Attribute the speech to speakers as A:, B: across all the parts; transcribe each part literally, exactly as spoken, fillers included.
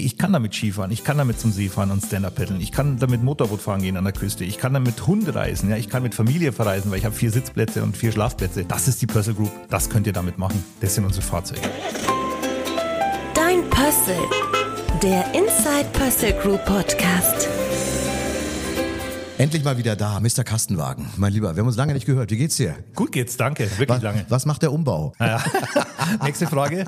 A: Ich kann damit Skifahren, ich kann damit zum See fahren und Stand-Up paddeln, ich kann damit Motorboot fahren gehen an der Küste, ich kann damit Hunde reisen, ja, ich kann mit Familie verreisen, weil ich habe vier Sitzplätze und vier Schlafplätze. Das ist die Pössl Group, das könnt ihr damit machen. Das sind unsere Fahrzeuge.
B: Dein Pössl, der Inside Pössl Group Podcast.
C: Endlich mal wieder da, Mister Kastenwagen. Mein Lieber, wir haben uns lange nicht gehört. Wie geht's dir?
A: Gut geht's, danke, wirklich
C: was,
A: lange.
C: Was macht der Umbau?
A: Ja. Nächste Frage.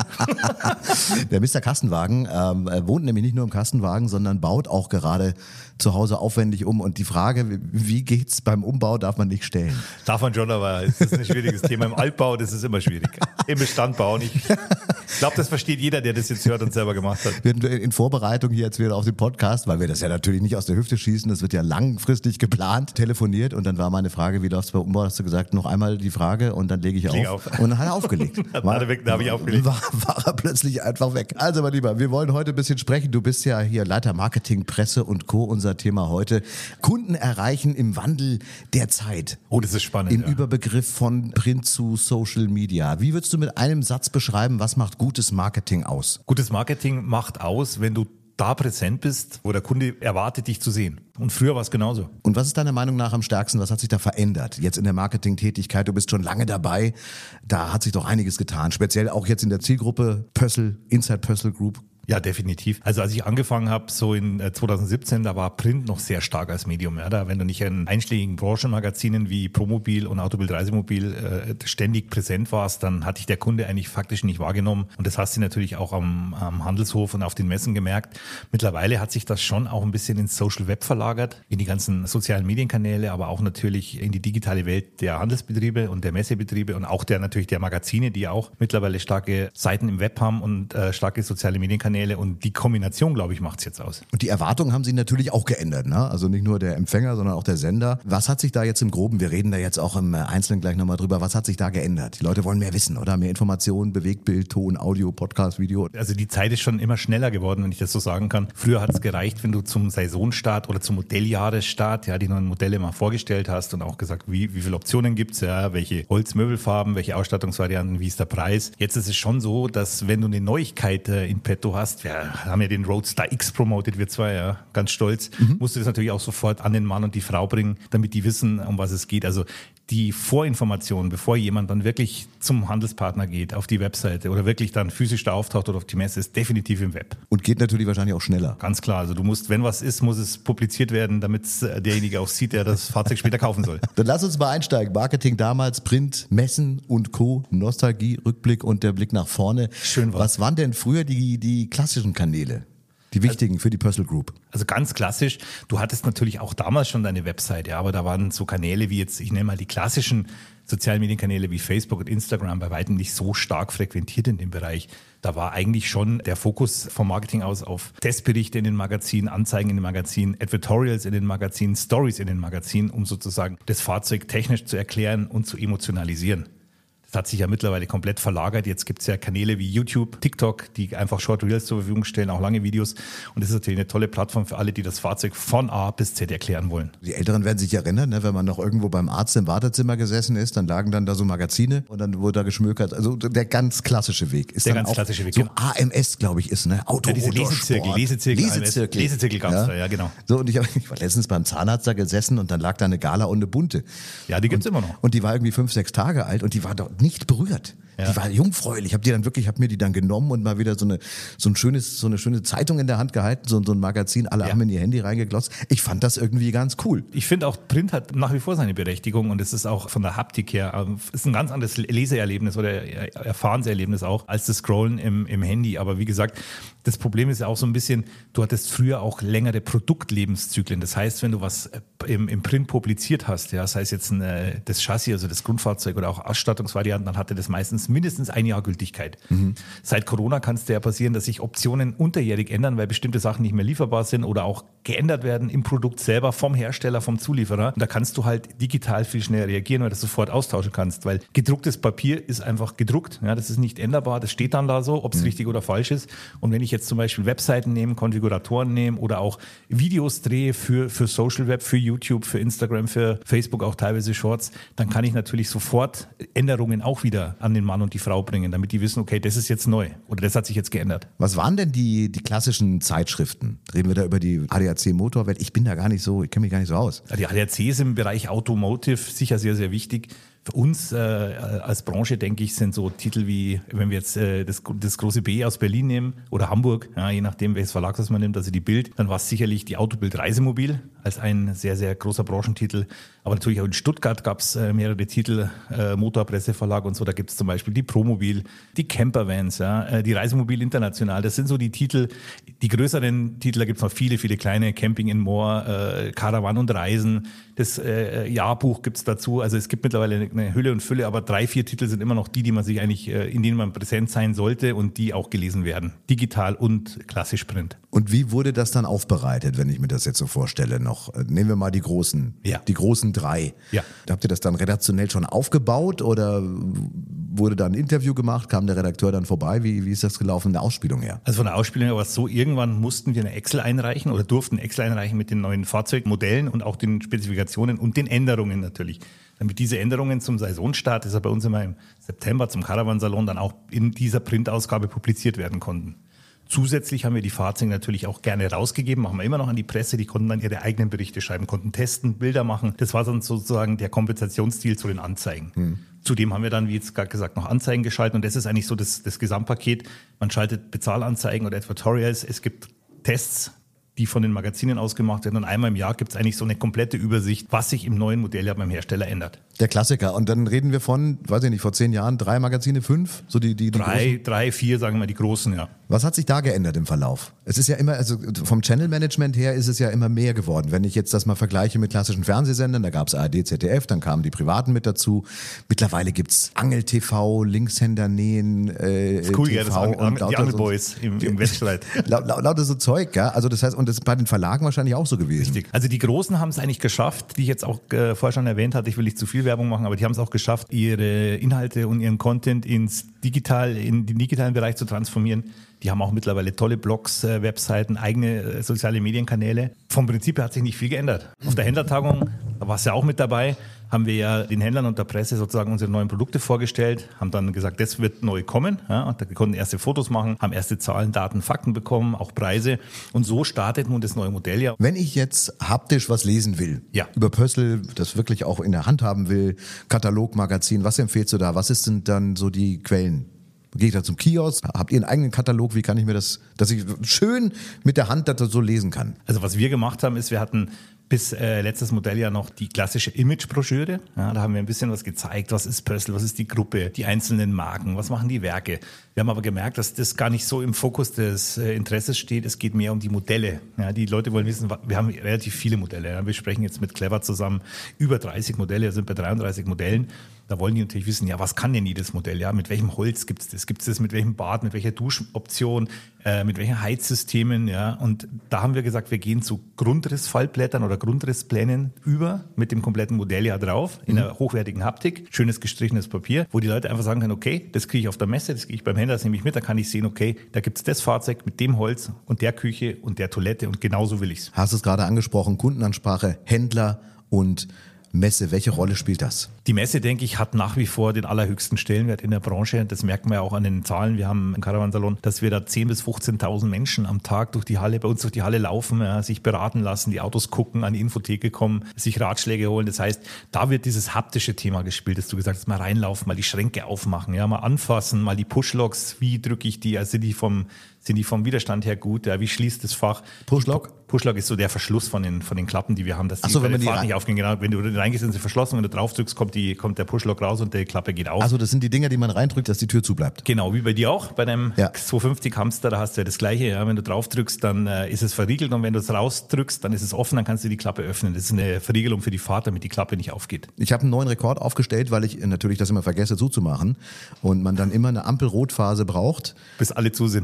C: Der Mister Kastenwagen ähm, wohnt nämlich nicht nur im Kastenwagen, sondern baut auch gerade zu Hause aufwendig um. Und die Frage, wie geht's beim Umbau, darf man nicht stellen.
A: Darf man schon, aber es ist ein schwieriges Thema. Im Altbau, das ist immer schwierig. Im Bestand bauen. Ich glaube, das versteht jeder, der das jetzt hört und selber gemacht hat.
C: Wir hatten in Vorbereitung hier jetzt wieder auf den Podcast, weil wir das ja natürlich nicht aus der Hüfte schießen, das wird ja langfristig geplant, telefoniert und dann war meine Frage, wie läuft's bei Umbau? Hast du gesagt, noch einmal die Frage und dann lege ich
A: Leg
C: auf.
A: auf.
C: Und dann hat er aufgelegt.
A: War, da habe ich aufgelegt.
C: War, war er plötzlich einfach weg. Also mein Lieber, wir wollen heute ein bisschen sprechen. Du bist ja hier Leiter Marketing, Presse und Co. Unser Thema heute. Kunden erreichen im Wandel der Zeit.
A: Oh, das ist spannend.
C: Im
A: ja.
C: Überbegriff von Print zu Social Media. Wie würdest du mit einem Satz beschreiben, was macht gutes Marketing aus?
A: Gutes Marketing macht aus, wenn du da präsent bist, wo der Kunde erwartet, dich zu sehen. Und früher war es genauso.
C: Und was ist deiner Meinung nach am stärksten? Was hat sich da verändert? Jetzt in der Marketingtätigkeit, du bist schon lange dabei. Da hat sich doch einiges getan. Speziell auch jetzt in der Zielgruppe Pössl, Inside Pössl Group.
A: Ja, definitiv. Also als ich angefangen habe, so in zwanzig siebzehn, da war Print noch sehr stark als Medium. Ja, da, wenn du nicht in einschlägigen Branchenmagazinen wie Promobil und Autobild Reisemobil äh, ständig präsent warst, dann hat dich der Kunde eigentlich faktisch nicht wahrgenommen. Und das hast du natürlich auch am, am Handelshof und auf den Messen gemerkt. Mittlerweile hat sich das schon auch ein bisschen ins Social Web verlagert, in die ganzen sozialen Medienkanäle, aber auch natürlich in die digitale Welt der Handelsbetriebe und der Messebetriebe und auch der natürlich der Magazine, die auch mittlerweile starke Seiten im Web haben und äh, starke soziale Medienkanäle. Und die Kombination, glaube ich, macht es jetzt aus.
C: Und die Erwartungen haben sich natürlich auch geändert, ne? Also nicht nur der Empfänger, sondern auch der Sender. Was hat sich da jetzt im Groben, wir reden da jetzt auch im Einzelnen gleich nochmal drüber, was hat sich da geändert? Die Leute wollen mehr wissen, oder? Mehr Informationen, Bewegtbild, Ton, Audio, Podcast, Video.
A: Also die Zeit ist schon immer schneller geworden, wenn ich das so sagen kann. Früher hat es gereicht, wenn du zum Saisonstart oder zum Modelljahresstart ja die neuen Modelle mal vorgestellt hast und auch gesagt, wie, wie viele Optionen gibt's, ja, welche Holzmöbelfarben, welche Ausstattungsvarianten, wie ist der Preis. Jetzt ist es schon so, dass wenn du eine Neuigkeit äh, in petto hast, wir haben ja den Roadster X promotet, wir zwei, ja, ganz stolz, mhm. musst du das natürlich auch sofort an den Mann und die Frau bringen, damit die wissen, um was es geht. Also die Vorinformation, bevor jemand dann wirklich zum Handelspartner geht, auf die Webseite oder wirklich dann physisch da auftaucht oder auf die Messe, ist definitiv im Web.
C: Und geht natürlich wahrscheinlich auch schneller.
A: Ganz klar, also du musst, wenn was ist, muss es publiziert werden, damit derjenige auch sieht, der das Fahrzeug später kaufen soll.
C: Dann lass uns mal einsteigen. Marketing damals, Print, Messen und Co., Nostalgie, Rückblick und der Blick nach vorne.
A: Schön was.
C: Was waren denn früher die, die klassischen Kanäle? Die wichtigen für die Pössl Group.
A: Also ganz klassisch, du hattest natürlich auch damals schon deine Website, ja, aber da waren so Kanäle wie jetzt, ich nenne mal die klassischen sozialen Medienkanäle wie Facebook und Instagram bei weitem nicht so stark frequentiert in dem Bereich. Da war eigentlich schon der Fokus vom Marketing aus auf Testberichte in den Magazinen, Anzeigen in den Magazinen, Advertorials in den Magazinen, Stories in den Magazinen, um sozusagen das Fahrzeug technisch zu erklären und zu emotionalisieren. Das hat sich ja mittlerweile komplett verlagert. Jetzt gibt es ja Kanäle wie YouTube, TikTok, die einfach Short Reels zur Verfügung stellen, auch lange Videos. Und das ist natürlich eine tolle Plattform für alle, die das Fahrzeug von A bis Z erklären wollen.
C: Die Älteren werden sich erinnern, ne, wenn man noch irgendwo beim Arzt im Wartezimmer gesessen ist, dann lagen dann da so Magazine und dann wurde da geschmökert. Also der ganz klassische Weg ist
A: der
C: dann
A: ganz
C: auch
A: klassische Weg.
C: So A M S, glaube ich, ist, ne? Auto,
A: ja, diese Lesezirkel, Lesezirkel,
C: Lesezirkel.
A: Lesezirkel gab es
C: ja.
A: da, ja genau.
C: So, und ich, hab, ich war letztens beim Zahnarzt da gesessen und dann lag da eine Gala und eine bunte.
A: Ja, die gibt's
C: und,
A: immer noch.
C: Und die war irgendwie fünf, sechs Tage alt und die war dort nicht berührt. Ja. Die war jungfräulich. Ich habe die dann wirklich, habe mir die dann genommen und mal wieder so eine so ein schönes, so eine schöne Zeitung in der Hand gehalten, so, so ein Magazin. Alle ja. haben in ihr Handy reingeglotzt. Ich fand das irgendwie ganz cool.
A: Ich finde auch Print hat nach wie vor seine Berechtigung und es ist auch von der Haptik her ist ein ganz anderes Leseerlebnis oder Erfahrenserlebnis auch als das Scrollen im, im Handy. Aber wie gesagt, das Problem ist ja auch so ein bisschen, du hattest früher auch längere Produktlebenszyklen. Das heißt, wenn du was im, im Print publiziert hast, ja, das heißt jetzt ein, das Chassis, also das Grundfahrzeug oder auch Ausstattungsvarianten, dann hatte das meistens mindestens ein Jahr Gültigkeit. Mhm. Seit Corona kann es ja passieren, dass sich Optionen unterjährig ändern, weil bestimmte Sachen nicht mehr lieferbar sind oder auch geändert werden im Produkt selber vom Hersteller, vom Zulieferer. Und da kannst du halt digital viel schneller reagieren, weil du das sofort austauschen kannst, weil gedrucktes Papier ist einfach gedruckt. Ja, das ist nicht änderbar, das steht dann da so, ob es mhm. richtig oder falsch ist. Und wenn ich jetzt zum Beispiel Webseiten nehme, Konfiguratoren nehme oder auch Videos drehe für, für Social Web, für YouTube, für Instagram, für Facebook auch teilweise Shorts, dann kann ich natürlich sofort Änderungen auch wieder an den Mann und die Frau bringen, damit die wissen, okay, das ist jetzt neu oder das hat sich jetzt geändert.
C: Was waren denn die, die klassischen Zeitschriften? Reden wir da über die A D A C Motorwelt? Ich bin da gar nicht so, ich kenne mich gar nicht so aus.
A: Die A D A C ist im Bereich Automotive sicher sehr, sehr wichtig. Für uns äh, als Branche, denke ich, sind so Titel wie, wenn wir jetzt äh, das, das große B aus Berlin nehmen oder Hamburg, ja, je nachdem, welches Verlagshaus man nimmt, also die Bild, dann war es sicherlich die Autobild Reisemobil als ein sehr, sehr großer Branchentitel. Aber natürlich auch in Stuttgart gab es äh, mehrere Titel, äh, Motorpresseverlag und so. Da gibt es zum Beispiel die Promobil, die Campervans, ja, äh, die Reisemobil International. Das sind so die Titel, die größeren Titel, da gibt es noch viele, viele kleine, Camping in Moor, äh, Caravan und Reisen. Das äh, Jahrbuch gibt es dazu. Also es gibt mittlerweile eine, eine Hülle und Fülle, aber drei, vier Titel sind immer noch die, die man sich eigentlich, äh, in denen man präsent sein sollte und die auch gelesen werden. Digital und klassisch Print.
C: Und wie wurde das dann aufbereitet, wenn ich mir das jetzt so vorstelle noch? Nehmen wir mal die großen,
A: ja.
C: die großen drei.
A: Ja.
C: Habt ihr das dann redaktionell schon aufgebaut oder wurde da ein Interview gemacht? Kam der Redakteur dann vorbei? Wie, wie ist das gelaufen in der Ausspielung her?
A: Also von der Ausspielung her war es so, irgendwann mussten wir eine Excel einreichen oder durften Excel einreichen mit den neuen Fahrzeugmodellen und auch den Spezifikationen und den Änderungen natürlich. Damit diese Änderungen zum Saisonstart, das ist ja bei uns immer im September zum Caravan-Salon, dann auch in dieser Printausgabe publiziert werden konnten. Zusätzlich haben wir die Fahrzeuge natürlich auch gerne rausgegeben, machen wir immer noch an die Presse, die konnten dann ihre eigenen Berichte schreiben, konnten testen, Bilder machen. Das war dann sozusagen der Kompensationsstil zu den Anzeigen. Hm. Zudem haben wir dann, wie jetzt gerade gesagt, noch Anzeigen geschaltet und das ist eigentlich so das, das Gesamtpaket. Man schaltet Bezahlanzeigen oder Advertorials, es gibt Tests, die von den Magazinen ausgemacht werden und einmal im Jahr gibt es eigentlich so eine komplette Übersicht, was sich im neuen Modell ja beim Hersteller ändert.
C: Der Klassiker. Und dann reden wir von, weiß ich nicht, vor zehn Jahren, drei Magazine, fünf? So die, die, die
A: drei,
C: großen?
A: drei, vier, sagen wir die großen, ja.
C: Was hat sich da geändert im Verlauf? Es ist ja immer, also vom Channel-Management her ist es ja immer mehr geworden. Wenn ich jetzt das mal vergleiche mit klassischen Fernsehsendern, da gab es A R D, Z D F, dann kamen die Privaten mit dazu. Mittlerweile gibt's Angel-T V, Linkshänder-Nähen, äh,
A: cool,
C: T V
A: ja, das Angel,
C: und
A: die Angelboys im, im Wettstreit.
C: Lauter laut so Zeug, ja. Also das heißt, und das ist bei den Verlagen wahrscheinlich auch so gewesen.
A: Richtig. Also die Großen haben es eigentlich geschafft, die ich jetzt auch äh, vorher schon erwähnt hatte, ich will nicht zu viel Werbung machen, aber die haben es auch geschafft, ihre Inhalte und ihren Content ins Digital, in den digitalen Bereich zu transformieren. Die haben auch mittlerweile tolle Blogs, äh, Webseiten, eigene äh, soziale Medienkanäle. Vom Prinzip her hat sich nicht viel geändert. Auf der Händlertagung, da warst du ja auch mit dabei, haben wir ja den Händlern und der Presse sozusagen unsere neuen Produkte vorgestellt, haben dann gesagt, das wird neu kommen. Ja, und da konnten erste Fotos machen, haben erste Zahlen, Daten, Fakten bekommen, auch Preise. Und so startet nun das neue Modell ja.
C: Wenn ich jetzt haptisch was lesen will,
A: ja.
C: über Pössl, das wirklich auch in der Hand haben will, Katalog, Magazin, was empfehlst du da? Was sind dann so die Quellen? Gehe ich da zum Kiosk? Habt ihr einen eigenen Katalog? Wie kann ich mir das, dass ich schön mit der Hand das so lesen kann?
A: Also was wir gemacht haben, ist, wir hatten bis äh, letztes Modell ja noch die klassische Image-Broschüre. Ja, da haben wir ein bisschen was gezeigt. Was ist Pössl? Was ist die Gruppe? Die einzelnen Marken? Was machen die Werke? Wir haben aber gemerkt, dass das gar nicht so im Fokus des äh, Interesses steht. Es geht mehr um die Modelle. Ja, die Leute wollen wissen, wir haben relativ viele Modelle. Ja, wir sprechen jetzt mit Clever zusammen über dreißig Modelle, sind bei dreiunddreißig Modellen. Da wollen die natürlich wissen, ja, was kann denn jedes Modell? Ja, mit welchem Holz gibt's das? Gibt's das mit welchem Bad, mit welcher Duschoption, äh, mit welchen Heizsystemen? Ja, und da haben wir gesagt, wir gehen zu Grundrissfaltblättern oder Grundrissplänen über mit dem kompletten Modell ja drauf in einer hochwertigen Haptik, schönes gestrichenes Papier, wo die Leute einfach sagen können, okay, das kriege ich auf der Messe, das kriege ich beim Händler, das nehme ich mit, da kann ich sehen, okay, da gibt's das Fahrzeug mit dem Holz und der Küche und der Toilette und genauso will ich's.
C: Hast du es gerade angesprochen, Kundenansprache, Händler und Messe, welche Rolle spielt das?
A: Die Messe, denke ich, hat nach wie vor den allerhöchsten Stellenwert in der Branche. Das merkt man ja auch an den Zahlen. Wir haben im Caravan-Salon, dass wir da zehntausend bis fünfzehntausend Menschen am Tag durch die Halle, bei uns durch die Halle laufen, ja, sich beraten lassen, die Autos gucken, an die Infotheke kommen, sich Ratschläge holen. Das heißt, da wird dieses haptische Thema gespielt, dass du gesagt hast, mal reinlaufen, mal die Schränke aufmachen, ja, mal anfassen, mal die Pushlogs, wie drücke ich die, also sind die vom Sind die vom Widerstand her gut? Ja, wie schließt das Fach?
C: Pushlog?
A: Pushlog ist so der Verschluss von den, von den Klappen, die wir haben, dass die,
C: Ach so, wenn man die
A: Fahrt
C: rein-
A: nicht aufgehen. Genau, wenn du reingehst, sind sie verschlossen. Wenn du drauf drückst, kommt, die, kommt der Pushlog raus und die Klappe geht auf.
C: Also das sind die Dinger, die man reindrückt, dass die Tür zubleibt.
A: Genau, wie bei dir auch. Bei deinem
C: Ja.
A: zweihundertfünfzig Hamster, da hast du ja das Gleiche. Ja, wenn du drauf drückst, dann äh, ist es verriegelt und wenn du es rausdrückst, dann ist es offen, dann kannst du die Klappe öffnen. Das ist eine Verriegelung für die Fahrt, damit die Klappe nicht aufgeht.
C: Ich habe einen neuen Rekord aufgestellt, weil ich äh, natürlich das immer vergesse zuzumachen und man dann immer eine Ampelrotphase braucht.
A: Bis alle zu sind.
C: Und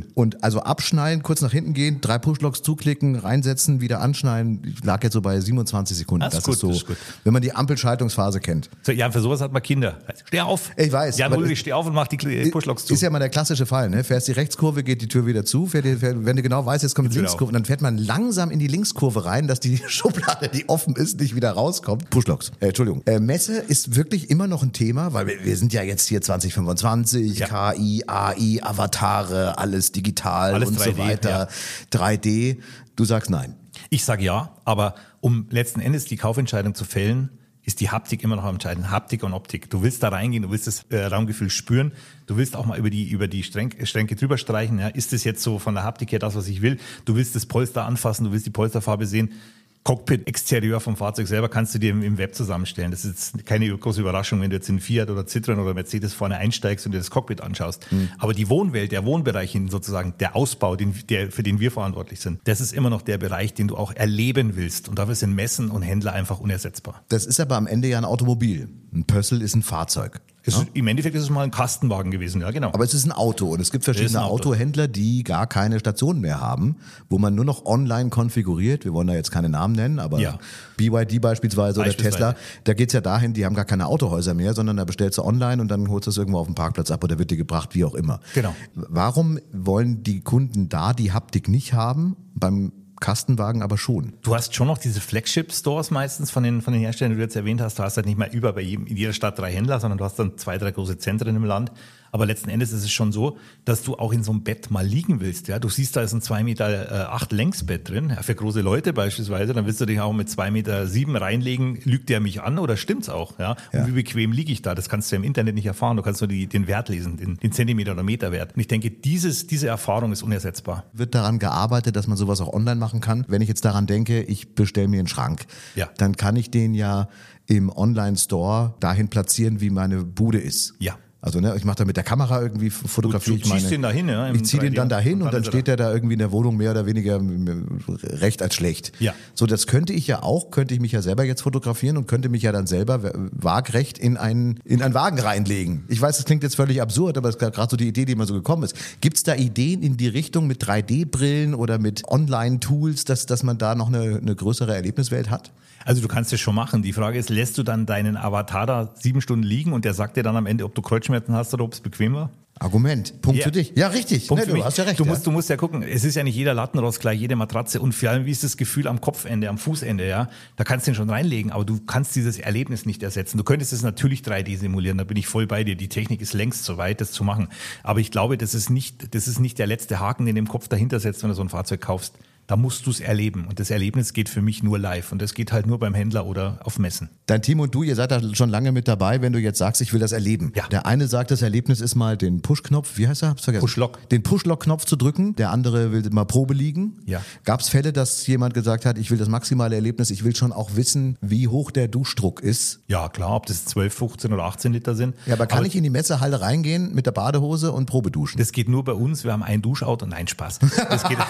C: Also abschneiden, kurz nach hinten gehen, drei Pushlocks zuklicken, reinsetzen, wieder anschneiden. Ich lag jetzt so bei siebenundzwanzig Sekunden.
A: Das ist gut,
C: ist so,
A: das ist gut.
C: wenn man die Ampelschaltungsphase kennt.
A: So, ja, für sowas hat man Kinder. Steh auf.
C: Ich weiß.
A: Jan
C: aber
A: Ulrich, steh auf und mach die Pushlocks zu.
C: Ist ja mal der klassische Fall, ne? Fährst die Rechtskurve, geht die Tür wieder zu, fährt die, fährt, wenn du genau weißt, jetzt kommt die Linkskurve, und dann fährt man langsam in die Linkskurve rein, dass die Schublade, die offen ist, nicht wieder rauskommt. Pushlocks. Äh, Entschuldigung. Äh, Messe ist wirklich immer noch ein Thema, weil wir, wir sind ja jetzt hier zwanzig fünfundzwanzig, ja. K I, A I, Avatare, alles digital
A: alles
C: und
A: drei D,
C: so weiter.
A: Ja.
C: drei D. Du sagst nein.
A: Ich sage ja, aber um letzten Endes die Kaufentscheidung zu fällen, ist die Haptik immer noch entscheidend. Haptik und Optik. Du willst da reingehen, du willst das äh, Raumgefühl spüren, du willst auch mal über die über die Stränke, Stränke drüber streichen. Ja? Ist das jetzt so von der Haptik her das, was ich will? Du willst das Polster anfassen, du willst die Polsterfarbe sehen. Cockpit, Exterieur vom Fahrzeug selber kannst du dir im, im Web zusammenstellen. Das ist jetzt keine große Überraschung, wenn du jetzt in Fiat oder Citroën oder Mercedes vorne einsteigst und dir das Cockpit anschaust. Mhm. Aber die Wohnwelt, der Wohnbereich, sozusagen der Ausbau, den, der, für den wir verantwortlich sind, das ist immer noch der Bereich, den du auch erleben willst. Und dafür sind Messen und Händler einfach unersetzbar.
C: Das ist aber am Ende ja ein Automobil. Ein Pössl ist ein Fahrzeug.
A: Es ist, im Endeffekt ist es mal ein Kastenwagen gewesen, ja genau.
C: Aber es ist ein Auto und es gibt verschiedene Autohändler, die gar keine Stationen mehr haben, wo man nur noch online konfiguriert. Wir wollen da jetzt keine Namen nennen, aber ja. B Y D beispielsweise oder Tesla, da geht's ja dahin, die haben gar keine Autohäuser mehr, sondern da bestellst du online und dann holst du es irgendwo auf dem Parkplatz ab oder wird dir gebracht, wie auch immer.
A: Genau.
C: Warum wollen die Kunden da die Haptik nicht haben, beim Kastenwagen aber schon?
A: Du hast schon noch diese Flagship-Stores meistens von den, von den Herstellern, die du jetzt erwähnt hast. Du hast halt nicht mehr über bei jedem, in jeder Stadt drei Händler, sondern du hast dann zwei, drei große Zentren im Land. Aber letzten Endes ist es schon so, dass du auch in so einem Bett mal liegen willst. Ja, du siehst, da ist ein zwei Meter acht Längsbett drin, ja, für große Leute beispielsweise. Dann willst du dich auch mit zwei Meter sieben reinlegen. Lügt der mich an oder stimmt's auch? Ja? Und ja. wie bequem liege ich da? Das kannst du im Internet nicht erfahren. Du kannst nur die, den Wert lesen, den, den Zentimeter- oder Meterwert. Und ich denke, dieses, diese Erfahrung ist unersetzbar.
C: Wird daran gearbeitet, dass man sowas auch online machen kann? Wenn ich jetzt daran denke, ich bestelle mir einen Schrank, ja. dann kann ich den ja im Online-Store dahin platzieren, wie meine Bude ist.
A: Ja.
C: Also ne, ich mache da mit der Kamera irgendwie, fotografiere ich meine.
A: Du ziehst den dahin, ja?
C: Ich ziehe den dann dahin und dann steht der da irgendwie in der Wohnung mehr oder weniger recht als schlecht.
A: Ja.
C: So, das könnte ich ja auch, könnte ich mich ja selber jetzt fotografieren und könnte mich ja dann selber waagrecht in einen, in einen Wagen reinlegen. Ich weiß, das klingt jetzt völlig absurd, aber es ist gerade so die Idee, die mir so gekommen ist. Gibt es da Ideen in die Richtung mit drei D Brillen oder mit Online-Tools, dass, dass man da noch eine, eine größere Erlebniswelt hat?
A: Also du kannst es schon machen. Die Frage ist, lässt du dann deinen Avatar da sieben Stunden liegen und der sagt dir dann am Ende, ob du Kreuzschmerzen hast oder ob es bequem war?
C: Argument. Punkt yeah. für dich. Ja, richtig.
A: Punkt
C: nee,
A: für
C: du
A: mich.
C: hast ja recht.
A: Du
C: ja.
A: musst, du musst ja gucken, es ist ja nicht jeder Lattenrost gleich, jede Matratze und vor allem, wie ist das Gefühl am Kopfende, am Fußende, ja? Da kannst du den schon reinlegen, aber du kannst dieses Erlebnis nicht ersetzen. Du könntest es natürlich drei D simulieren, da bin ich voll bei dir. Die Technik ist längst so weit, das zu machen. Aber ich glaube, das ist nicht, das ist nicht der letzte Haken, den du im Kopf dahinter setzt, wenn du so ein Fahrzeug kaufst. Da musst du es erleben. Und das Erlebnis geht für mich nur live. Und das geht halt nur beim Händler oder auf Messen.
C: Dein Team und du, ihr seid da schon lange mit dabei, wenn du jetzt sagst, ich will das erleben.
A: Ja.
C: Der eine sagt, das Erlebnis ist mal den Push-Knopf, wie heißt er? Hab's vergessen.
A: Push-Lock.
C: Den Push-Lock-Knopf zu drücken. Der andere will mal Probe liegen.
A: Ja.
C: Gab es Fälle, dass jemand gesagt hat, ich will das maximale Erlebnis, ich will schon auch wissen, wie hoch der Duschdruck ist?
A: Ja, klar, ob das zwölf, fünfzehn oder achtzehn Liter sind.
C: Ja, aber kann aber ich in die Messehalle reingehen mit der Badehose und Probe duschen?
A: Das geht nur bei uns. Wir haben ein Duschauto. Nein, Spaß. Das geht,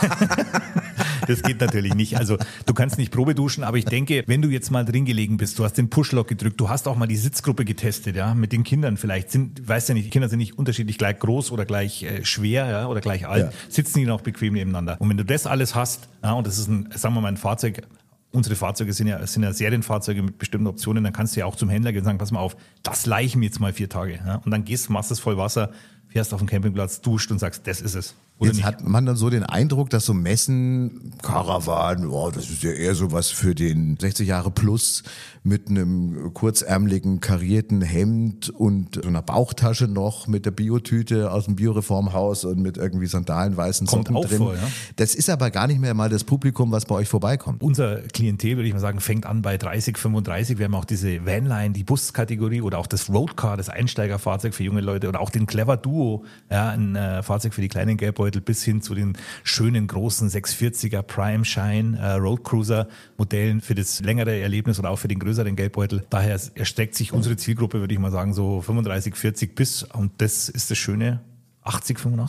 A: das geht natürlich nicht. Also du kannst nicht Probe duschen, aber ich denke, wenn du jetzt mal drin gelegen bist, du hast den Push-Lock gedrückt, du hast auch mal die Sitzgruppe getestet, ja, mit den Kindern vielleicht. Sind, weißt ja nicht, die Kinder sind nicht unterschiedlich gleich groß oder gleich äh, schwer, ja, oder gleich alt, ja. Sitzen die noch bequem nebeneinander. Und wenn du das alles hast, ja, und das ist ein, sagen wir mal, ein Fahrzeug, unsere Fahrzeuge sind ja, sind ja Serienfahrzeuge mit bestimmten Optionen, dann kannst du ja auch zum Händler gehen und sagen, pass mal auf, das leih ich mir jetzt mal vier Tage. Ja, und dann gehst, machst es voll Wasser, fährst auf den Campingplatz, duscht und sagst, das ist es. Oder
C: Jetzt nicht? Hat man dann so den Eindruck, dass so Messen, Caravan, oh, das ist ja eher so was für den sechzig Jahre plus mit einem kurzärmeligen, karierten Hemd und so einer Bauchtasche noch mit der Biotüte aus dem Bioreformhaus und mit irgendwie Sandalen, weißen Socken
A: Kommt auch
C: drin.
A: vor, ja?
C: Das ist aber gar nicht mehr mal das Publikum, was bei euch vorbeikommt.
A: Unser Klientel, würde ich mal sagen, fängt an bei dreißig, fünfunddreißig. Wir haben auch diese Vanline, die Buskategorie oder auch das Roadcar, das Einsteigerfahrzeug für junge Leute oder auch den Clever Duo, ja, ein äh, Fahrzeug für die kleinen Geldbeutel, bis hin zu den schönen großen sechshundertvierziger Prime Shine äh, Road Cruiser Modellen für das längere Erlebnis oder auch für den größeren Geldbeutel. Daher erstreckt sich unsere Zielgruppe, würde ich mal sagen, so fünfunddreißig, vierzig bis, und das ist das Schöne, achtzig, fünfundachtzig.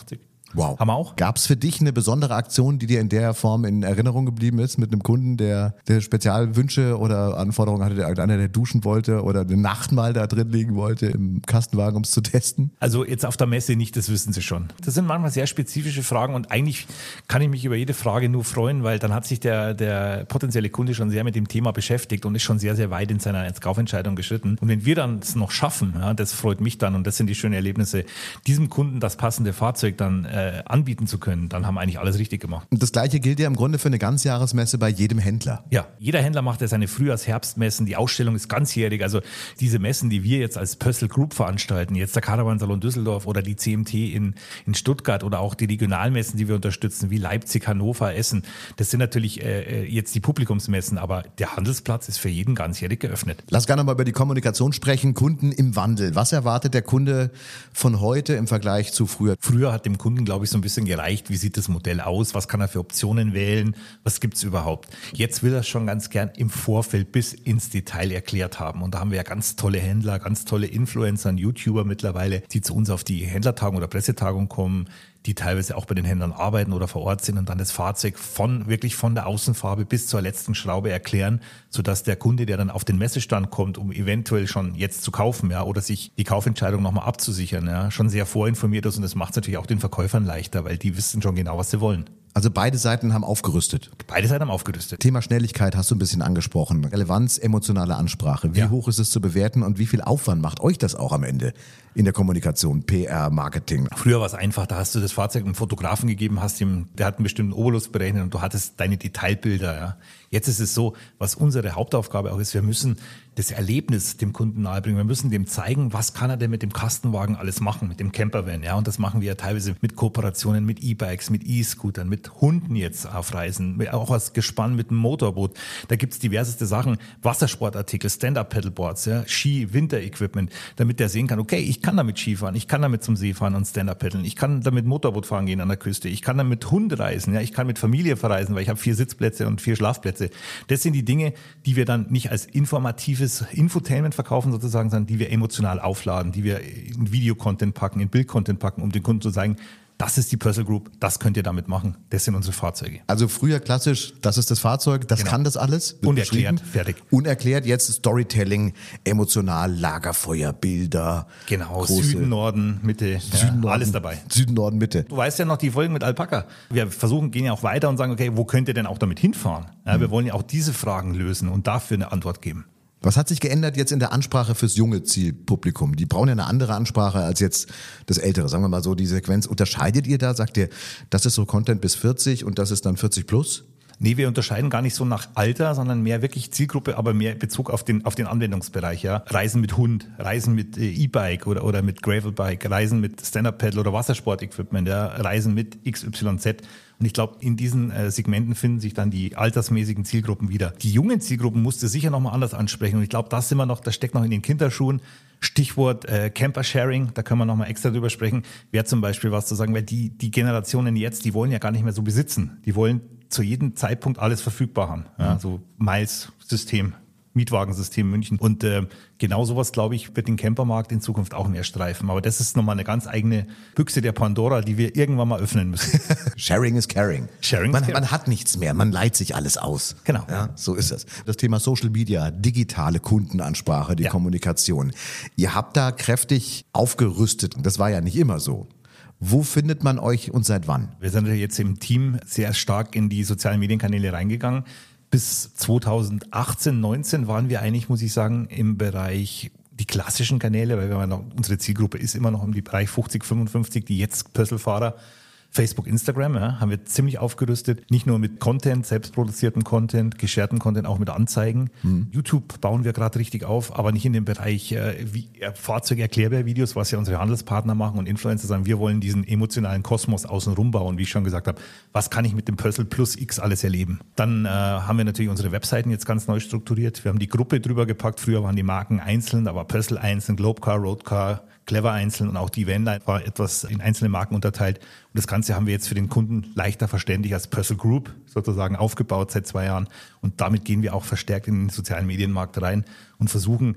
C: Wow.
A: Haben wir auch.
C: Gab es für dich eine besondere Aktion, die dir in der Form in Erinnerung geblieben ist, mit einem Kunden, der, der Spezialwünsche oder Anforderungen hatte, der einer, der duschen wollte oder eine Nacht mal da drin liegen wollte im Kastenwagen, um es zu testen?
A: Also jetzt auf der Messe nicht, das wissen Sie schon. Das sind manchmal sehr spezifische Fragen und eigentlich kann ich mich über jede Frage nur freuen, weil dann hat sich der, der potenzielle Kunde schon sehr mit dem Thema beschäftigt und ist schon sehr, sehr weit in seiner Kaufentscheidung geschritten. Und wenn wir dann es noch schaffen, ja, das freut mich dann und das sind die schönen Erlebnisse, diesem Kunden das passende Fahrzeug dann äh, anbieten zu können, dann haben wir eigentlich alles richtig gemacht.
C: Und das Gleiche gilt ja im Grunde für eine Ganzjahresmesse bei jedem Händler.
A: Ja, jeder Händler macht ja seine Frühjahrs-Herbstmessen, die Ausstellung ist ganzjährig, also diese Messen, die wir jetzt als Pössl Group veranstalten, jetzt der Caravan-Salon Düsseldorf oder die C M T in, in Stuttgart oder auch die Regionalmessen, die wir unterstützen, wie Leipzig, Hannover, Essen, das sind natürlich äh, jetzt die Publikumsmessen, aber der Handelsplatz ist für jeden ganzjährig geöffnet.
C: Lass gerne mal über die Kommunikation sprechen. Kunden im Wandel. Was erwartet der Kunde von heute im Vergleich zu früher?
A: Früher hat dem Kunden, glaube ich, so ein bisschen gereicht, wie sieht das Modell aus, was kann er für Optionen wählen, was gibt's überhaupt. Jetzt will er schon ganz gern im Vorfeld bis ins Detail erklärt haben und da haben wir ja ganz tolle Händler, ganz tolle Influencer und YouTuber mittlerweile, die zu uns auf die Händlertagung oder Pressetagung kommen, die teilweise auch bei den Händlern arbeiten oder vor Ort sind und dann das Fahrzeug von wirklich von der Außenfarbe bis zur letzten Schraube erklären, sodass der Kunde, der dann auf den Messestand kommt, um eventuell schon jetzt zu kaufen, ja, oder sich die Kaufentscheidung nochmal abzusichern, ja, schon sehr vorinformiert ist und das macht es natürlich auch den Verkäufern leichter, weil die wissen schon genau, was sie wollen.
C: Also beide Seiten haben aufgerüstet.
A: Beide Seiten haben aufgerüstet.
C: Thema Schnelligkeit hast du ein bisschen angesprochen. Relevanz, emotionale Ansprache. Wie
A: Ja.
C: hoch ist es zu bewerten und wie viel Aufwand macht euch das auch am Ende in der Kommunikation, P R, Marketing?
A: Früher war es einfach, da hast du das Fahrzeug einem Fotografen gegeben, hast ihm, der hat einen bestimmten Obolus berechnet und du hattest deine Detailbilder. Ja. Jetzt ist es so, was unsere Hauptaufgabe auch ist, wir müssen das Erlebnis dem Kunden nahebringen. Wir müssen dem zeigen, was kann er denn mit dem Kastenwagen alles machen, mit dem Campervan. Ja, und das machen wir ja teilweise mit Kooperationen mit E-Bikes, mit E-Scootern, mit Hunden jetzt auf Reisen, mit, auch als Gespann mit einem Motorboot. Da gibt's diverseste Sachen, Wassersportartikel, Stand-Up-Pedalboards, ja, Ski, Winter-Equipment, damit der sehen kann, okay, ich kann damit Skifahren, ich kann damit zum See fahren und Stand-Up-Pedalen, ich kann damit Motorboot fahren gehen an der Küste, ich kann damit Hund reisen, ja, ich kann mit Familie verreisen, weil ich habe vier Sitzplätze und vier Schlafplätze. Das sind die Dinge, die wir dann nicht als informatives Infotainment verkaufen sozusagen, sondern die wir emotional aufladen, die wir in Videocontent packen, in Bildcontent packen, um den Kunden zu sagen, das ist die Pössl Group, das könnt ihr damit machen, das sind unsere Fahrzeuge.
C: Also früher klassisch, das ist das Fahrzeug, das
A: Genau.
C: kann das alles. wird
A: Unerklärt,
C: beschrieben.
A: fertig.
C: Unerklärt, jetzt Storytelling, emotional, Lagerfeuer, Bilder.
A: Genau,
C: große-
A: Süden, Norden, Mitte,
C: Süden,
A: ja,
C: Norden,
A: alles dabei.
C: Süden, Norden, Mitte.
A: Du weißt ja noch die Folgen mit Alpaka. Wir versuchen, gehen ja auch weiter und sagen, okay, wo könnt ihr denn auch damit hinfahren? Ja, wir wollen ja auch diese Fragen lösen und dafür eine Antwort geben.
C: Was hat sich geändert jetzt in der Ansprache fürs junge Zielpublikum? Die brauchen ja eine andere Ansprache als jetzt das ältere. Sagen wir mal so, die Sequenz. Unterscheidet ihr da? Sagt ihr, das ist so Content bis vierzig und das ist dann vierzig plus?
A: Nee, wir unterscheiden gar nicht so nach Alter, sondern mehr wirklich Zielgruppe, aber mehr Bezug auf den, auf den Anwendungsbereich. Ja. Reisen mit Hund, Reisen mit äh, E-Bike oder, oder mit Gravelbike, Reisen mit Stand-Up-Pedal oder Wassersport-Equipment, ja. Reisen mit X Y Z. Und ich glaube, in diesen äh, Segmenten finden sich dann die altersmäßigen Zielgruppen wieder. Die jungen Zielgruppen musste sicher nochmal anders ansprechen. Und ich glaube, das sind wir noch, das steckt noch in den Kinderschuhen. Stichwort äh, Camper-Sharing, da können wir nochmal extra drüber sprechen. Wäre zum Beispiel was zu sagen, weil die, die Generationen jetzt, die wollen ja gar nicht mehr so besitzen. Die wollen zu jedem Zeitpunkt alles verfügbar haben. Ja, so Miles-System, Mietwagensystem München. Und äh, genau sowas, glaube ich, wird den Campermarkt in Zukunft auch mehr streifen. Aber das ist nochmal eine ganz eigene Büchse der Pandora, die wir irgendwann mal öffnen müssen.
C: Sharing is caring.
A: Sharing
C: man,
A: is caring.
C: man hat nichts mehr, man leiht sich alles aus.
A: Genau.
C: Ja, so ist es. Das Thema Social Media, digitale Kundenansprache, die
A: Ja.
C: Kommunikation. Ihr habt da kräftig aufgerüstet. Das war ja nicht immer so. Wo findet man euch und seit wann?
A: Wir sind jetzt im Team sehr stark in die sozialen Medienkanäle reingegangen. Bis zweitausendachtzehn, neunzehn waren wir eigentlich, muss ich sagen, im Bereich die klassischen Kanäle, weil wir haben ja noch, unsere Zielgruppe ist immer noch im Bereich fünfzig, fünfundfünfzig, die jetzt Pössl-Fahrer. Facebook, Instagram, ja, haben wir ziemlich aufgerüstet. Nicht nur mit Content, selbstproduziertem Content, gesharten Content, auch mit Anzeigen. Mhm. YouTube bauen wir gerade richtig auf, aber nicht in dem Bereich äh, wie, äh, Fahrzeugerklärbär-Videos, was ja unsere Handelspartner machen und Influencer sagen, wir wollen diesen emotionalen Kosmos außenrum bauen, wie ich schon gesagt habe. Was kann ich mit dem Pössl Plus X alles erleben? Dann äh, haben wir natürlich unsere Webseiten jetzt ganz neu strukturiert. Wir haben die Gruppe drüber gepackt. Früher waren die Marken einzeln, da war Pössl einzeln, Globecar, Roadcar, Clever einzeln und auch die Vanline war etwas in einzelne Marken unterteilt. Und das Ganze haben wir jetzt für den Kunden leichter verständlich als Pössl Group sozusagen aufgebaut seit zwei Jahren. Und damit gehen wir auch verstärkt in den sozialen Medienmarkt rein und versuchen,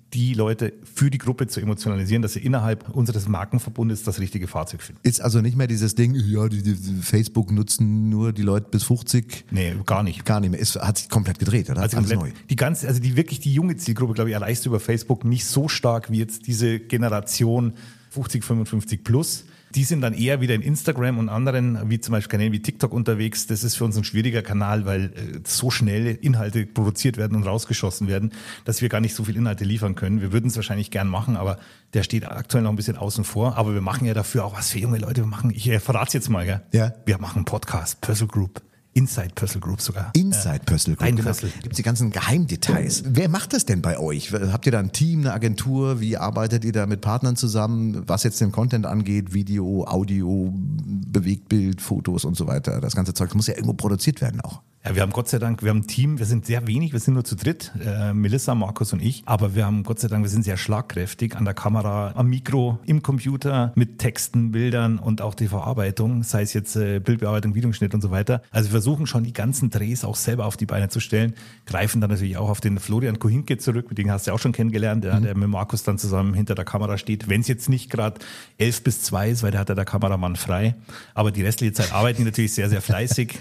A: die Leute für die Gruppe zu emotionalisieren, dass sie innerhalb unseres Markenverbundes das richtige Fahrzeug finden.
C: Ist also nicht mehr dieses Ding, ja, die, die Facebook nutzen nur die Leute bis fünfzig.
A: Nee, gar nicht.
C: Gar nicht mehr. Es hat sich komplett gedreht, oder?
A: Also
C: alles
A: komplett,
C: neu.
A: Die ganze, also die wirklich die junge Zielgruppe, glaube ich, erreichst du über Facebook nicht so stark wie jetzt diese Generation fünfzig, fünfundfünfzig plus. Die sind dann eher wieder in Instagram und anderen, wie zum Beispiel Kanälen wie TikTok unterwegs. Das ist für uns ein schwieriger Kanal, weil äh, so schnell Inhalte produziert werden und rausgeschossen werden, dass wir gar nicht so viel Inhalte liefern können. Wir würden es wahrscheinlich gern machen, aber der steht aktuell noch ein bisschen außen vor. Aber wir machen ja dafür auch was für junge Leute. Wir machen, ich äh, verrate es jetzt mal, gell?
C: Ja.
A: Wir machen einen Podcast, Puzzle Group. Inside Puzzle Group sogar.
C: Inside Puzzle Group.
A: Ein
C: Genau.
A: Puzzle.
C: Gibt es die ganzen Geheimdetails. Wer macht das denn bei euch? Habt ihr da ein Team, eine Agentur? Wie arbeitet ihr da mit Partnern zusammen? Was jetzt den Content angeht, Video, Audio, Bewegtbild, Fotos und so weiter. Das ganze Zeug das muss ja irgendwo produziert werden auch.
A: Ja, wir haben Gott sei Dank, wir haben ein Team, wir sind sehr wenig, wir sind nur zu dritt, äh, Melissa, Markus und ich, aber wir haben Gott sei Dank, wir sind sehr schlagkräftig an der Kamera, am Mikro, im Computer, mit Texten, Bildern und auch die Verarbeitung, sei es jetzt äh, Bildbearbeitung, Videoschnitt und so weiter. Also wir versuchen schon die ganzen Drehs auch selber auf die Beine zu stellen, greifen dann natürlich auch auf den Florian Kohinke zurück, mit dem hast du ja auch schon kennengelernt, der, mhm. der mit Markus dann zusammen hinter der Kamera steht, wenn es jetzt nicht gerade elf bis zwei ist, weil der hat ja der Kameramann frei, aber die restliche Zeit arbeiten die natürlich sehr, sehr fleißig.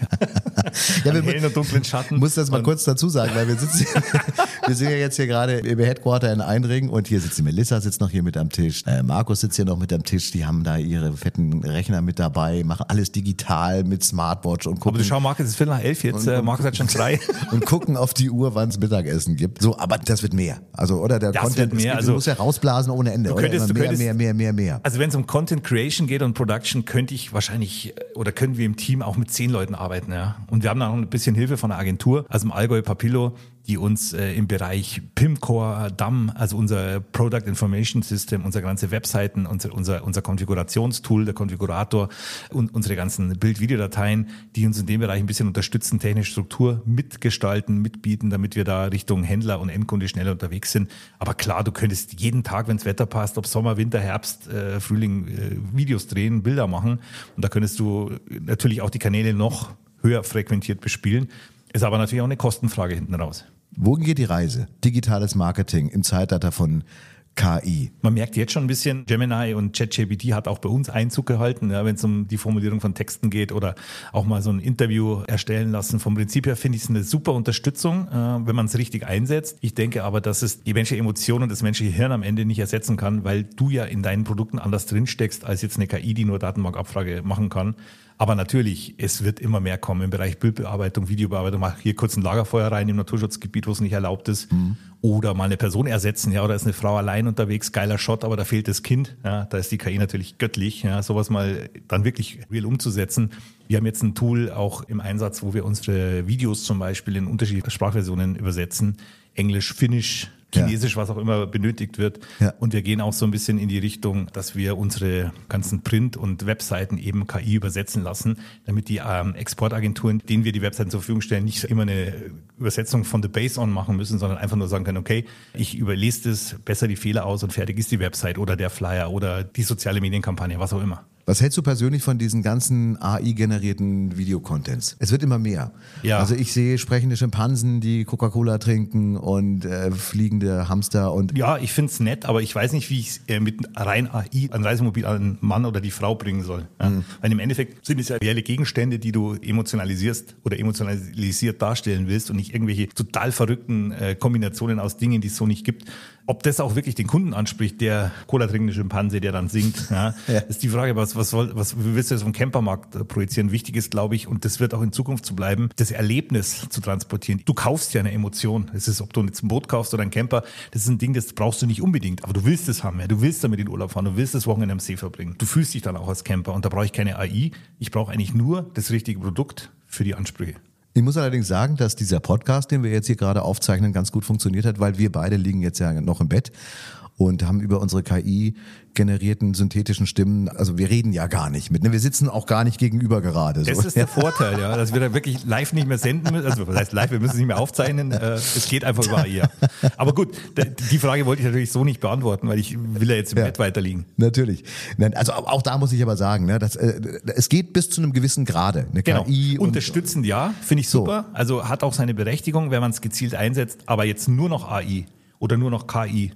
C: Ja, wir
A: hellen und dunklen Schatten.
C: Ich muss das mal
A: und
C: kurz dazu sagen, weil wir sitzen, wir sind ja jetzt hier gerade im Headquarter in Einringen und hier sitzt die Melissa, sitzt noch hier mit am Tisch. Äh, Markus sitzt hier noch mit am Tisch, die haben da ihre fetten Rechner mit dabei, machen alles digital mit Smartwatch und gucken.
A: Aber du schau, Markus, es ist Viertel nach elf jetzt,
C: und,
A: Markus hat schon frei.
C: Und gucken auf die Uhr, wann es Mittagessen gibt. So, aber das wird mehr. Also, oder der
A: das
C: Content,
A: wird mehr.
C: Es,
A: also,
C: du musst ja rausblasen ohne Ende.
A: Du könntest,
C: oder?
A: Du
C: Mehr,
A: könntest,
C: mehr, mehr, mehr, mehr, mehr.
A: Also wenn es um Content Creation geht und Production, könnte ich wahrscheinlich, oder können wir im Team auch mit zehn Leuten arbeiten, ja. Und wir haben da noch ein bisschen Hilfe von der Agentur, also im Allgäu Papillo, die uns äh, im Bereich Pimcore, D A M, also unser Product Information System, unsere ganze Webseiten, unser, unser, unser Konfigurationstool, der Konfigurator und unsere ganzen Bild-Videodateien, die uns in dem Bereich ein bisschen unterstützen, technische Struktur mitgestalten, mitbieten, damit wir da Richtung Händler und Endkunde schneller unterwegs sind. Aber klar, du könntest jeden Tag, wenn das Wetter passt, ob Sommer, Winter, Herbst, äh, Frühling, äh, Videos drehen, Bilder machen. Und da könntest du natürlich auch die Kanäle noch höher frequentiert bespielen. Ist aber natürlich auch eine Kostenfrage hinten raus.
C: Wohin geht die Reise? Digitales Marketing im Zeitalter von K I.
A: Man merkt jetzt schon ein bisschen, Gemini und ChatGPT hat auch bei uns Einzug gehalten, ja, wenn es um die Formulierung von Texten geht oder auch mal so ein Interview erstellen lassen. Vom Prinzip her finde ich es eine super Unterstützung, äh, wenn man es richtig einsetzt. Ich denke aber, dass es die menschliche Emotion und das menschliche Hirn am Ende nicht ersetzen kann, weil du ja in deinen Produkten anders drinsteckst als jetzt eine K I, die nur Datenbankabfrage machen kann. Aber natürlich, es wird immer mehr kommen im Bereich Bildbearbeitung, Videobearbeitung. Mach hier kurz ein Lagerfeuer rein im Naturschutzgebiet, wo es nicht erlaubt ist. Mhm. Oder mal eine Person ersetzen, ja, oder ist eine Frau allein unterwegs, geiler Shot, aber da fehlt das Kind. Ja, da ist die K I natürlich göttlich, ja, sowas mal dann wirklich real umzusetzen. Wir haben jetzt ein Tool auch im Einsatz, wo wir unsere Videos zum Beispiel in unterschiedliche Sprachversionen übersetzen. Englisch, Finnisch, Chinesisch, ja, was auch immer benötigt wird. Ja. Und wir gehen auch so ein bisschen in die Richtung, dass wir unsere ganzen Print- und Webseiten eben K I übersetzen lassen, damit die ähm, Exportagenturen, denen wir die Webseiten zur Verfügung stellen, nicht immer eine Übersetzung von the base on machen müssen, sondern einfach nur sagen können, okay, ich überlese das, besser die Fehler aus und fertig ist die Website oder der Flyer oder die soziale Medienkampagne, was auch immer.
C: Was hältst du persönlich von diesen ganzen A I-generierten Videocontents? Es wird immer mehr. Ja. Also ich sehe sprechende Schimpansen, die Coca-Cola trinken und äh, fliegende Hamster und...
A: Ja, ich finde es nett, aber ich weiß nicht, wie ich es äh, mit rein A I ein Reisemobil an den Mann oder die Frau bringen soll. Ja? Mhm. Weil im Endeffekt sind es ja reelle Gegenstände, die du emotionalisierst oder emotionalisiert darstellen willst und nicht irgendwelche total verrückten äh, Kombinationen aus Dingen, die es so nicht gibt. Ob das auch wirklich den Kunden anspricht, der Cola trinkende Schimpanse, der dann singt, ja, ja. ist die Frage, was, was, soll, was wie willst du das vom Campermarkt projizieren? Wichtig ist, glaube ich, und das wird auch in Zukunft zu bleiben, das Erlebnis zu transportieren. Du kaufst ja eine Emotion. Es ist, ob du jetzt ein Boot kaufst oder ein Camper, das ist ein Ding, das brauchst du nicht unbedingt, aber du willst es haben, ja. Du willst damit in den Urlaub fahren, du willst das Wochenende am See verbringen. Du fühlst dich dann auch als Camper und da brauche ich keine A I. Ich brauche eigentlich nur das richtige Produkt für die Ansprüche.
C: Ich muss allerdings sagen, dass dieser Podcast, den wir jetzt hier gerade aufzeichnen, ganz gut funktioniert hat, weil wir beide liegen jetzt ja noch im Bett und haben über unsere K I-generierten synthetischen Stimmen, also wir reden ja gar nicht mit, ne? Wir sitzen auch gar nicht gegenüber gerade. So.
A: Das ist der Vorteil, ja, dass wir da wirklich live nicht mehr senden müssen, also was heißt live, wir müssen es nicht mehr aufzeichnen, es geht einfach über A I. Aber gut, die Frage wollte ich natürlich so nicht beantworten, weil ich will ja jetzt im ja, Bett weiter liegen.
C: Natürlich. Also auch da muss ich aber sagen, ne, dass, äh, es geht bis zu einem gewissen Grade. Eine
A: genau.
C: K I
A: Unterstützend, ja, finde ich super, so. Also hat auch seine Berechtigung, wenn man es gezielt einsetzt, aber jetzt nur noch A I oder nur noch K I.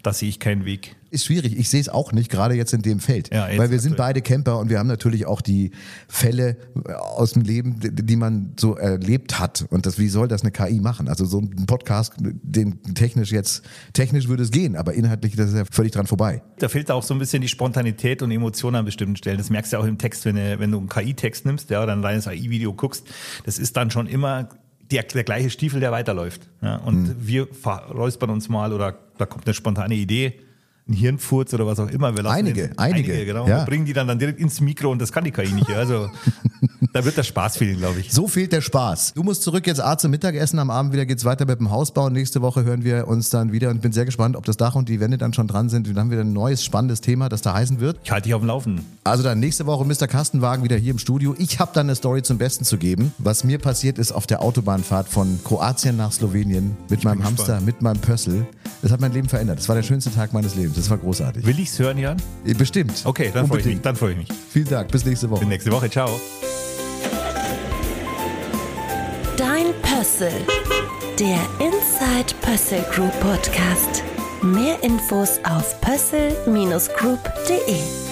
A: Da sehe ich keinen Weg.
C: Ist schwierig. Ich sehe es auch nicht, gerade jetzt in dem Feld.
A: Ja,
C: weil wir sind beide Camper und wir haben natürlich auch die Fälle aus dem Leben, die man so erlebt hat. Und das, wie soll das eine K I machen? Also so ein Podcast, den technisch jetzt, technisch würde es gehen, aber inhaltlich das ist ja völlig dran vorbei.
A: Da fehlt auch so ein bisschen die Spontanität und Emotion an bestimmten Stellen. Das merkst du ja auch im Text, wenn du, wenn du einen K I-Text nimmst, ja, oder ein reines A I-Video guckst. Das ist dann schon immer der, der gleiche Stiefel, der weiterläuft. Ja, und hm. wir räuspern uns mal oder da kommt eine spontane Idee. Ein Hirnfurz oder was auch immer. Wir
C: einige,
A: den,
C: einige,
A: einige, genau.
C: Ja.
A: Wir bringen die dann, dann direkt ins Mikro und das kann die K I nicht. Also da wird der Spaß fehlen, glaube ich.
C: So fehlt der Spaß. Du musst zurück jetzt A zum Mittagessen, am Abend wieder geht's weiter mit dem Hausbau. Nächste Woche hören wir uns dann wieder und bin sehr gespannt, ob das Dach und die Wände dann schon dran sind. Dann haben wir ein neues, spannendes Thema, das da heißen wird.
A: Ich halte dich auf dem Laufenden.
C: Also dann nächste Woche Mister Kastenwagen wieder hier im Studio. Ich habe dann eine Story zum Besten zu geben, was mir passiert ist auf der Autobahnfahrt von Kroatien nach Slowenien mit
A: ich
C: meinem Hamster, gespannt. mit meinem Pössl. Das hat mein Leben verändert. Das war der schönste Tag meines Lebens. Das war großartig.
A: Will ich's hören, Jan?
C: Bestimmt.
A: Okay, dann freue ich mich. Dann freue ich mich.
C: Vielen Dank. Bis nächste Woche.
A: Bis nächste Woche. Ciao.
B: Dein Pössl. Der Inside Pössl Group Podcast. Mehr Infos auf pössl Bindestrich group punkt de.